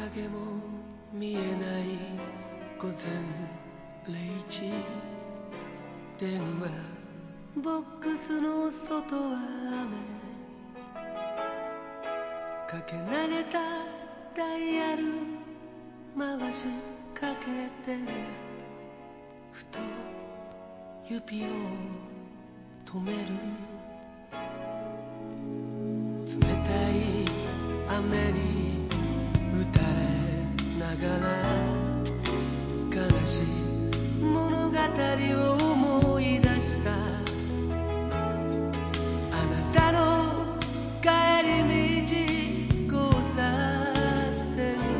影も見えない午前0時、電話ボックスの外は雨、かけ慣れたダイヤル回しかけて、ふと指を止める。